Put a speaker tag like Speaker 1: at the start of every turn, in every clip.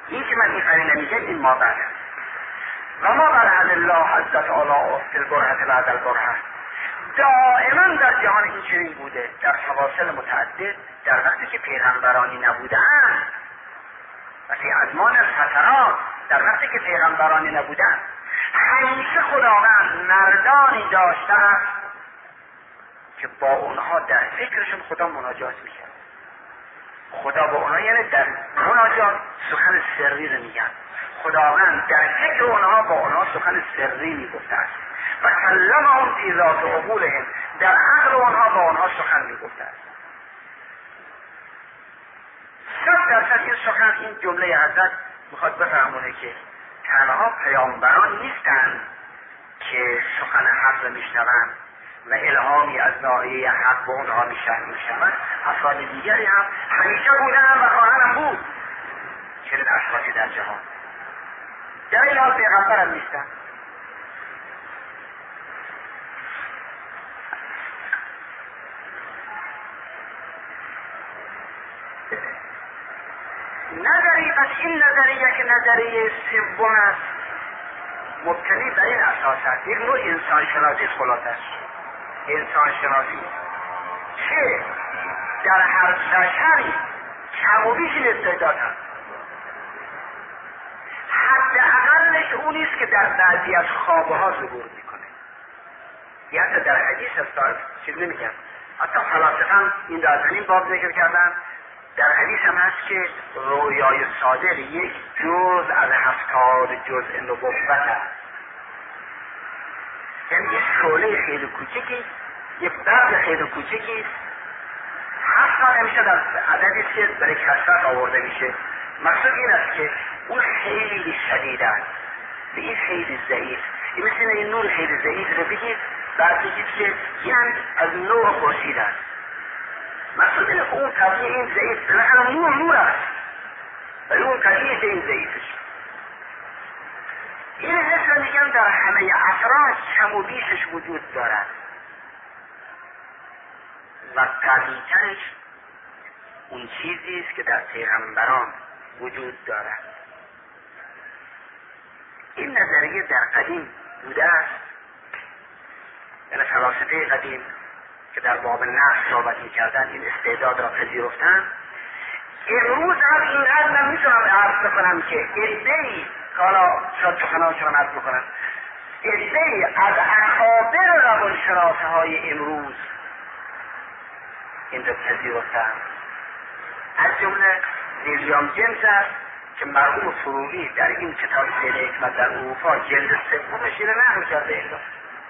Speaker 1: این که من این قرینه میگه این ما بعد و ما برهد الله حضرت آلا فی البرهت بعد البرهت. دائما در جهان این چنین بوده، در فواصل متعدد، در وقتی که پیغمبرانی نبودن و فی ازمان الفترات، در وقتی که پیغمبرانی نبودن، همیشه خداوند مردانی داشته است که با اونها در فکرشون خدا مناجات میکرد. خدا با اونها یعنی در مناجات سخن سری رو میگن، خداوند در فکر اونها با اونها سخن سری میگفته است و کلمهم فی ذات عقولهم، در عقل اونها با اونها سخن میگفته است. 100% این سخن، این جمله حضرت میخواد بفهمونه که تنها پیامبران نیستند که سخن حق رو میشنوند و الهامی از ناحیه حق به اونها میشنوند، افراد دیگری هم همیشه بودن و خواهرم بود چنین اشخاصی در جهان. در این حال پیغمبر هم نیستن. نظری، پس این نظریه که نظریه سوم است مبتنی بر این اساس است، یک نوع انسان شناسی خلاصه است. انسان شناسی که در هر بشری کم و بیش استعداد هست، حداقلش اون نیست که در بعضی از خوابه ها ظهور میکنه. یه حتی در حدیث هست، چیز نمیگم، حتی فلاسفه هم این را از این باب ذکر کردن. در حدیث هم هست که رویای صادق یک جز از 70 جزء نبوت است، یعنی یک شعله خیلی کوچکی، یک برق خیلی کوچکی، 7 سال همیشه در عددی که برای کسرت آورده میشه. مقصود این است که اون خیلی شدید است و این خیلی ضعیف. این مثل این نور خیلی ضعیف رو بگید بعد بگید که این از نوع خورشید است. مقصود اینه که اون طبیعه این ضعیف بالاخره نور است ولی اون طبیعه این ضعیفش. این حس میگن در همه افراد کم و بیشش وجود دارد و قوی‌ترش اون چیزی است که در پیغمبران وجود دارد. این نظریه در قدیم بوده است، یعنی فلاسفه قدیم که در باب نفس صحبت می‌کردن این استعداد را پذیرفتن. امروز هم اینقدر من میتونم عرض بکنم که عده‌ای که حالا شاید سخنانشون عرض بکنم، عده‌ای از اکابر روانشناس‌های امروز این را پذیرفتن. از جمله ویلیام جیمز است که مرحوم فروغی در این کتاب سیر حکمت در اروپا جلد 3 را نقل کرده. اینجا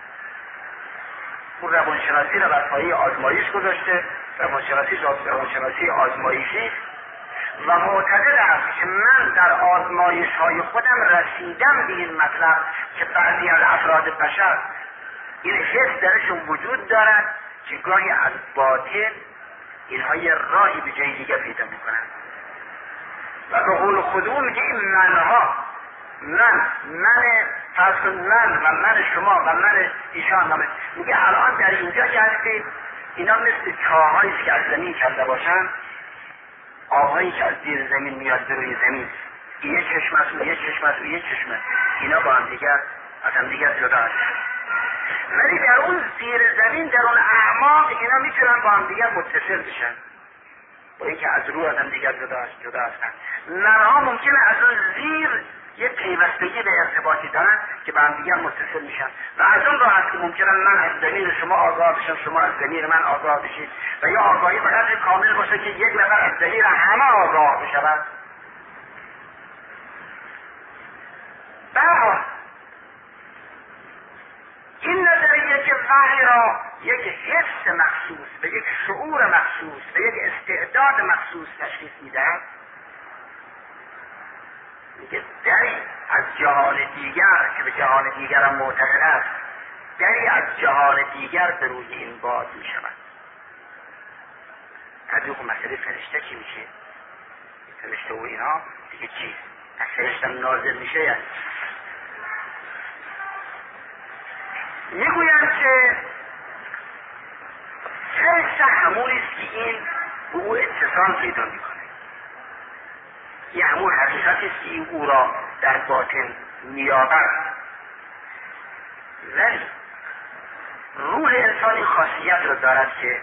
Speaker 1: اون روانشناسی را بر پایه آزمایش گذاشته، روانشناسی آزمایشی، و معتقد است که من در آزمایش های خودم رسیدم به این مطلب که بعضی از افراد بشر این حس درشون وجود دارد که گاهی از باطن اینها یه راهی به جای دیگه پیدا میکنن و به قول خودمون میگه این منها، من و من شما و من ایشان، میگه الان در اینجا که هستید اینا مثل چاهایی که از زمین کنده باشن، آبهایی که از زیر زمین میاد به روی زمین، یه چشم است و یه چشم است و یه چشم است، اینا با هم دیگر از هم دیگر جدا هستن، ولی در اون زیر زمین در اون اعماق اینا میتونن با هم دیگر متصل بشن، با اینکه از رو از هم دیگر جدا هستن. منها ممکنه از اون زیر یه پیوستگی به ارتباطی دارن که به هم دیگر متصل میشن و از اون راه هست که ممکنه من از ضمیر شما آگاه بشم، شما از ضمیر من آگاه بشید و یا آگاهی به قدر کامل باشه که یک نفر از ضمیر همه آگاه بشود. برها این نظریه که وحی را یک حس مخصوص و یک شعور مخصوص و یک استعداد مخصوص تشخیص میدهد، میگه دری از جهان دیگر که به جهان دیگر هم معتقد است، دری از جهان دیگر به روی این باز میشود. تدوق مسئله فرشته چی میشه؟ فرشته و اینا دیگه چی؟ از فرشته نازل میشه یعنی میگویند که فرشته همونیست که این به او اتصال پیدا میکنه، یه همون حقیقتیست که را در باطن می‌یابد. ولی روح انسانی خاصیت را دارد که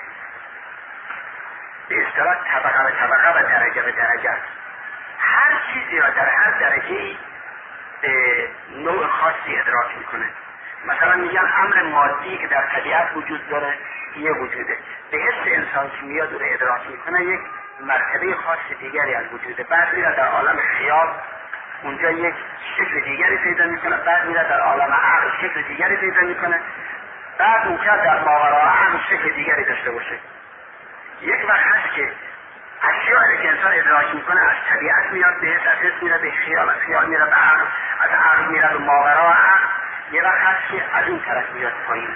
Speaker 1: به اصطلاح طبقه به طبقه و درجه به درجه است. هر چیزی را در هر درجه‌ای به نوع خاصی ادراک میکنه. مثلا میگن امر مادی که در طبیعت وجود داره یه وجوده، به حس انسان که میاد رو ادراک میکنه یک مرتبه خاص دیگری از وجوده. بعد میره در عالم خیال، اونجا یک شکل دیگری پیدا میکنه. بعد میره در عالم عقل شکل دیگری پیدا میکنه. بعد ممکن در ماورای عقل شکل دیگری داشته باشه. یک وقت هست که اشیاء که انسان ادراک میکنه از طبیعت میاد به حس، از حس میره به خیال، از خیال میره به عقل، از عقل میره به ماورای عقل. یه وقت هست که از اون طرف میاد پایین.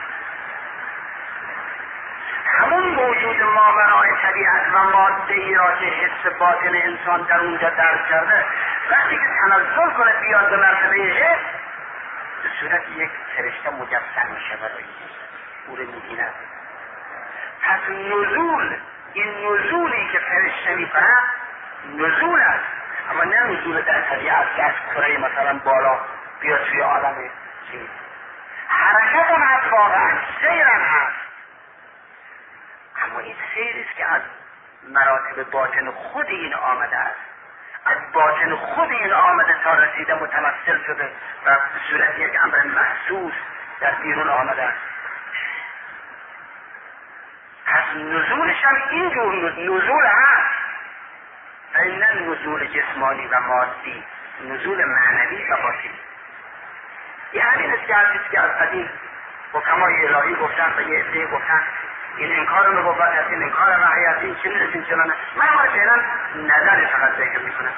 Speaker 1: همون موجود ماورای طبیعت و ماده ای را که حس باطن انسان در اونجا درک کرده، وقتی که تنزل کنه بیاد به مرتبه حس، به صورت یک فرشته مجسم میشه و او رو میبیند. پس نزول، این نزولی که فرشته میکنه نزول است، اما نه نزول در طبیعت که از کره مثلا بالا بیاد توی عالم چیز. حرکت هم هست، واقعا سیر هم هست، اما این سیر است که از مراتب باطن خود این آمده است، از باطن خود این آمده تا رسیده متمثل شده و به صورت یک امر محسوس در بیرون آمده است. پس نزولش هم اینجور نزول هست، ولی نه نزول جسمانی و مادی، نزول معنوی و باطنی. یه همین است که هستیست که از قدیم حکمای الهی گفتن و یه عده گفتن این انکار نبوت هست، این انکار وحی هست، این چنین است، این چنانه. من فعلا نظر فقط ذکر میکنم.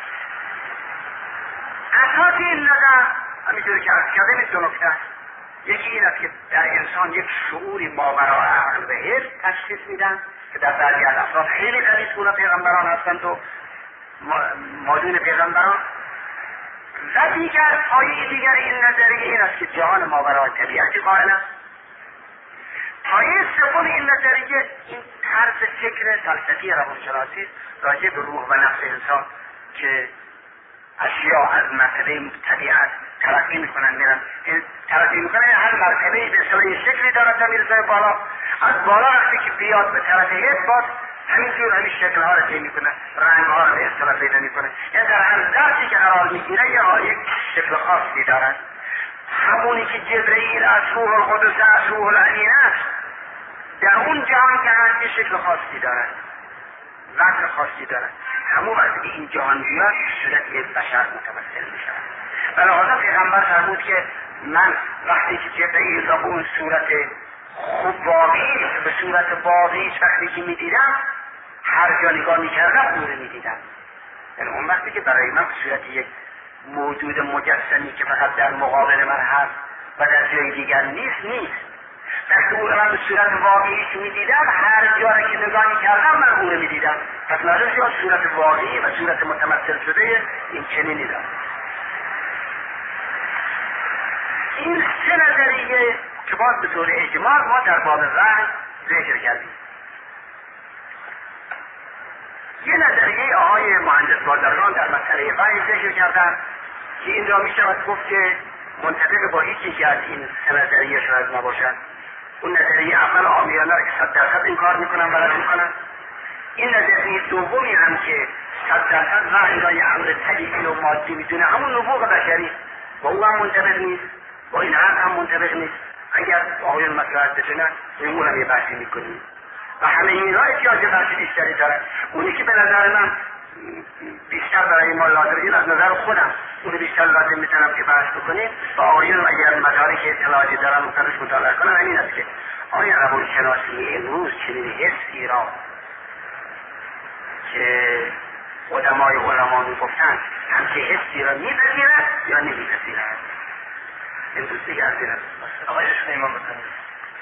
Speaker 1: اساس این نظر همینجوری که از کردم دو نکته است. یکی این است که در انسان یک شعوری ماورای عقل و حس تشخیص میدن که در بعضی از افراد خیلی قریب گونه پیغمبران هستند و مادون پیغمبران. و دیگر پایه دیگر این نظریه این است که جهان ماورای طبیعتی قائل است. پایه سوم این نظریه این طرز فکر فلسفی روانشناسی راجع به روح و نفس انسان که اشیاء از مرتبه طبیعت ترقی میکنن میرن، ترقی میکنن هر مرتبه به صورت شکلی داره تا میرسه بالا، از بالا وقتی که بیاد به طرف حس باز همینجور همین شکل ها رو طی میکنه، رنگ ها رو به اصطلاح پیدا میکنه. یعنی در هر درسی که قرار میگیره یک شکل خاصی دارن. همونی که جبرئیل از روح القدس از روح الامین است، در اون جهان که هست یک شکل خاصی دارن، وضع خاصی دارن. همون وقتی که این جهان بیاد به صورت یک بشر متمثل میشه. بنابراین پیغمبر فرمود که من وقتی که جبرئیل را به اون صورت خوب واقعی، به صورت واقعی وقتی که میدیدم، هر جا نگاه میکردم اون رو میدیدم. یعنی اون وقتی که برای من به صورت یک موجود مجسمی که فقط در مقابل من هست و در جای دیگر نیست. وقتی اون رو من به صورت واقعیش میدیدم، هر جا را که نگاه میکردم من اون رو میدیدم. پس لازم شد صورت واقعی و صورت متمثل شده این چنینی دارم. این سه نظریه که باز به طور اجمال ما در باب وحی ذکر کردیم. یه نظریه آقای مهندس بازرگان در مسئله وحی ذکر کردن که این را میشود گفت که منطبق با هیچ یکی از این سه نظریه شاید نباشد. اون نظریه اول عامیانه را که 100% این کار میکنن و رد میکنن. این نظریه دومی هم که 100% وحی را یه امر طبیعی و مادی میدونه، همون نبوغ بشری، با او هم منطبق نیست، با این هم منطبق نیست. اگر آقایون مسئله بتونن اون هم یه بحثی میکنیم و همه اینها احتیاج بحث بیشتری دارن. اونی که به نظر من بیشتر برای ما لازم این از نظر خودم اونی بیشتر لازم میتونم که بحث بکنیم و آقایون اگر مدارک اطلاعاتی دارن مختلف مطالعه کنن همین است که آیا روانشناسی امروز چنین حسی را که علمای علما میگفتن همچه حسی را میپذیرد یا نمیپذیرد؟ امروز دیگه از این است. آقای ایمان بکنید.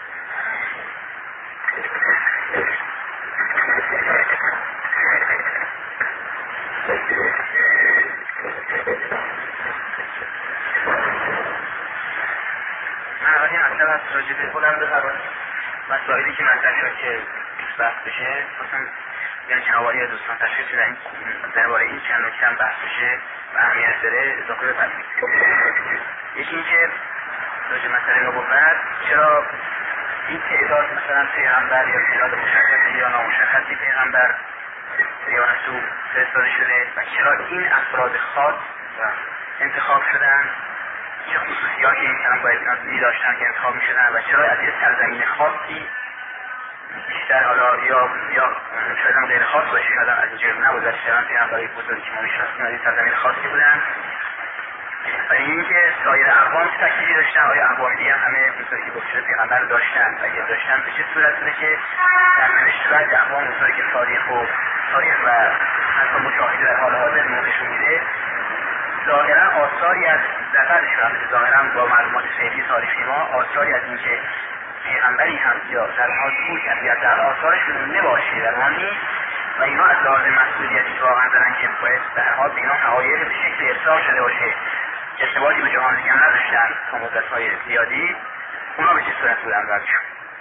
Speaker 1: من اولی اصلا از راجبه خودم بذارم مسائلی که مطرح شد که بحث بشه، مثلا یا جنابالی دوستان تشریف بدن درباره این چند نکته هم بحث بشه و اهمیت داره اضافه بفرمایید. یکی اینکه راجع مسئله نبوت چرا این تعداد مثلا پیغمبر یا تعداد مشخصی یا نامشخصی پیغمبر یا رسول فرستاده شده و چرا این افراد خاص و انتخاب شدن، چه خصوصیاتی مثلا باید می داشتن که انتخاب می شدن و چرا از یه سرزمین خاصی بیشتر حالا یا شاید هم غیر خاص باشه، شاید هم از اینجا نبود از شدن پیغمبرهای بزرگی که ما میشناسیم از این سرزمین خاصی بودن و اینکه سایر اقوام چه تکلیفی داشتن، آیا اقوام دیگه همه مثلا که گفت شده پیغمبر رو داشتن و اگه داشتن به چه صورت بوده که در نوشته بعد اقوام اونطوری که تاریخ و حتی مشاهده در حال حاضر موقعشون میده ظاهرا آثاری از ظفرشون هم ظاهرا با معلومات فعلی تاریخی ما آثاری از اینکه پیغمبری هم یا در حال بود یا در آثارشون نباشه در ما نیست و اینا از لحاظ مسئولیتی واقعا دارن که باید در حال به اینا حقایق به شکل ارسال شده باشه، ارتباطی به جهان دیگه نداشتن تا مدت‌های زیادی، اونا به چه صورت بودن برشون.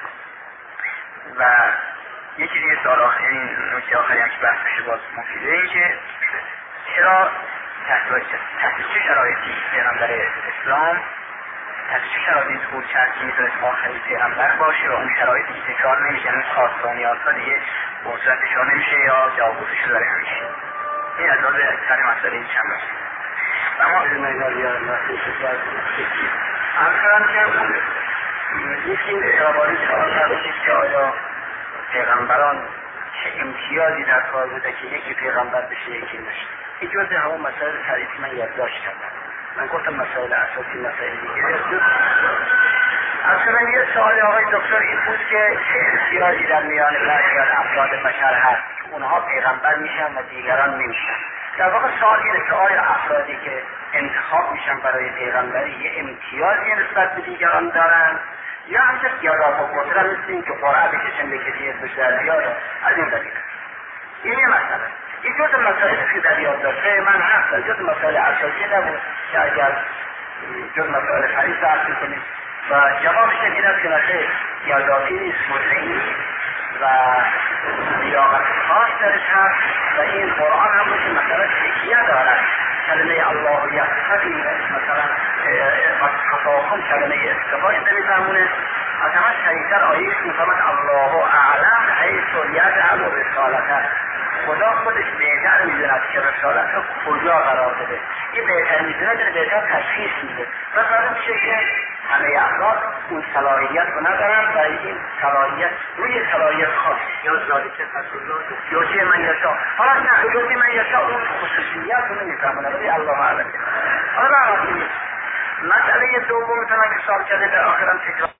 Speaker 1: و یکی دیگه سوال آخر، این نکته آخری هم که بحث بشه باز مفیده، این که چرا تحت چه شرایطی پیغمبر اسلام تحت چه شرایطی ظهور کرد که میتونست آخرین پیغمبر باشه و اون شرایطی که تکرار نمیشه، اون خاصانیات‌ها دیگه به اون صورت تکرار نمیشه یا جواب گفته شده برای همیشه. این از لحاظ سر مسئله این چند باشه. و اما همچنان که یکی درباره سوال کردید که آیا پیغمبران چه امتیازی در کار بوده که یکی پیغمبر بشه یکی نشه. این جزء همون مسائل تعریفی من یادداشت کردم. من گفتم مسائل اساسی مسائل دیگه. اصلا یه سوال آقای دکتر این بود که چه امتیازی در میان بعضی از افراد بشر هست که اونها پیغمبر میشن و دیگران نمیشن. در واقع سوال اینه که آیا افرادی که انتخاب میشن برای پیغمبری یه امتیازی نسبت به دیگران دارن یا همچه یادات و قدرت مثل این که قرآن بکشن بکشی اسمش در بیاره از این دلیل. این یه مسئله. این جز مسائل که در یاد داشته من هست جز مسائل اساسی نبود که اگر جز مسائل خریص درست میکنیم و جوابش این است که نخیر یاداتی نیست، مدعی و لیاقت خاص درش هست و این قرآن هم مثل مثلا تکیه دارد. کلمه الله یقتضی مثلا خطاهم کلمه استفاده نمیفهمونه از همه شریفتر آیهش میفهمد الله اعلم حیث یجعل رسالته. خدا خودش بهتر میدوند که رسالت رو کجا قرار بده. این بهتر میدونه داره بهتر تشخیص میده. مثلا میشه که همه افراد اون صلاحیت رو ندارن و این صلاحیت روی صلاحیت خاص یا ذالک فضل یوتی من یشاء. حالا نه یوتی من یشاء اون خصوصیت رو نمیفهمونه ولی الله اعلم. حالا مسئله دوم مثلا که سوال کرده در آخرم تکرار